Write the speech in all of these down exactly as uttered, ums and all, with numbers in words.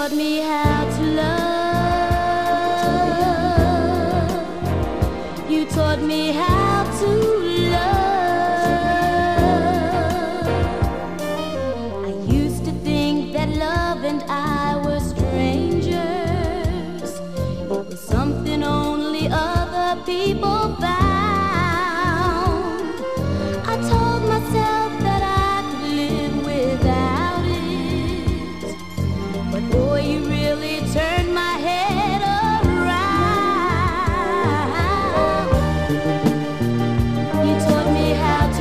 taught me how to love. You taught me how to love. I used to think that love and I were strangers. It was something only other people found. I told myself that I could live without it. But boy, you really turned my head around. You taught me how to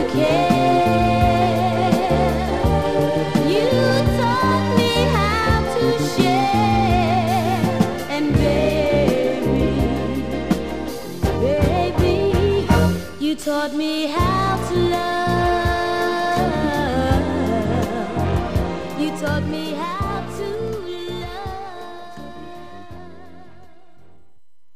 care. You taught me how to share. And baby, baby, you taught me how to love.